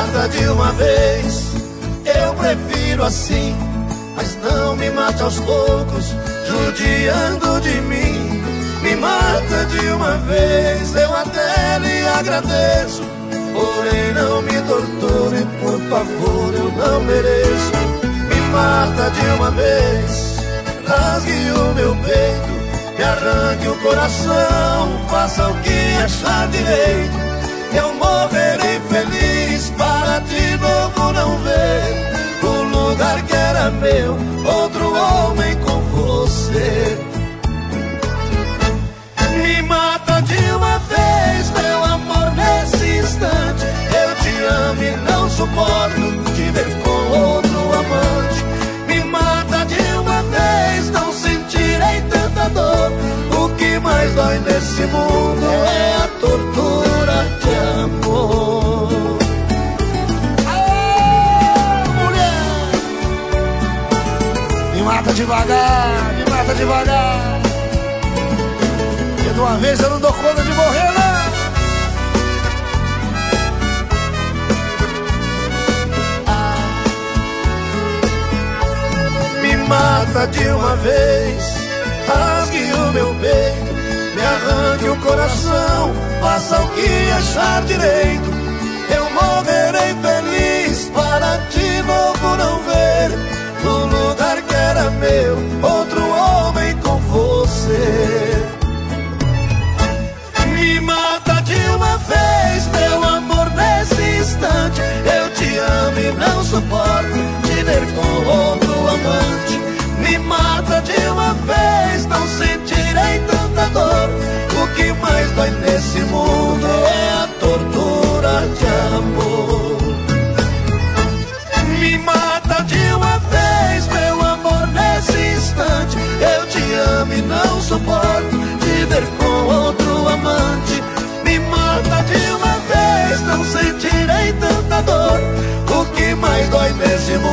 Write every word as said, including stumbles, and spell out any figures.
mata de uma vez, eu prefiro assim. Mas não me mate aos poucos, judiando de mim. Me mata de uma vez, eu até lhe agradeço. Porém não me torture, por favor, eu não mereço. Me mata de uma vez, rasgue o meu peito, me arranque o coração, faça o que achar direito. Eu morrerei feliz para de novo não ver o lugar que era meu, outro homem com você. Me mata de uma vez, meu amor, nesse instante. Eu te amo e não suporto te ver com outro amante. Me mata de uma vez, não sentirei tanta dor. O que mais dói nesse mundo é a tortura de amor. Ah, mulher! Me mata devagar, me mata devagar. Porque de uma vez eu não dou conta de morrer, não. Me mata de uma vez, rasgue o meu peito, me arranque o coração, faça o que achar direito. Eu morrerei feliz para de novo não ver no lugar que era meu, outro homem com você. Me mata de uma vez, meu amor, nesse instante. Eu te amo e não suporto te ver com outro amante. Me mata de uma vez, não sentirei tanta dor. O que mais dói nesse mundo é a tortura de amor. Me mata de uma vez, meu amor, nesse instante. Eu te amo e não suporto te ver com outro amante. Me mata de uma vez, não sentirei tanta dor. O que mais dói nesse mundo